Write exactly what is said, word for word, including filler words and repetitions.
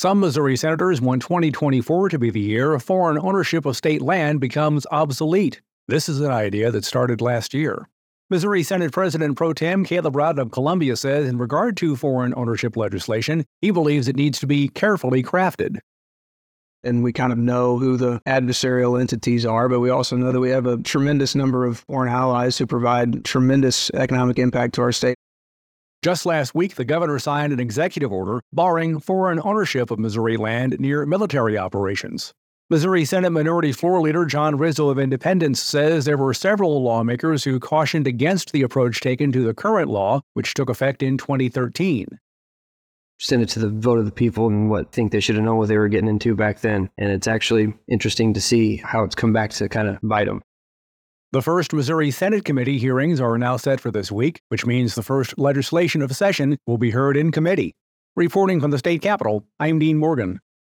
Some Missouri senators want twenty twenty-four to be the year foreign ownership of state land becomes obsolete. This is an idea that started last year. Missouri Senate President Pro Tem Caleb Rowden of Columbia says in regard to foreign ownership legislation, he believes it needs to be carefully crafted. And we kind of know who the adversarial entities are, but we also know that we have a tremendous number of foreign allies who provide tremendous economic impact to our state. Just last week, the governor signed an executive order barring foreign ownership of Missouri land near military operations. Missouri Senate Minority Floor Leader John Rizzo of Independence says there were several lawmakers who cautioned against the approach taken to the current law, which took effect in twenty thirteen. Send it to the vote of the people and what think they should have known what they were getting into back then. And it's actually interesting to see how it's come back to kind of bite them. The first Missouri Senate committee hearings are now set for this week, which means the first legislation of session will be heard in committee. Reporting from the state capitol, I'm Dean Morgan.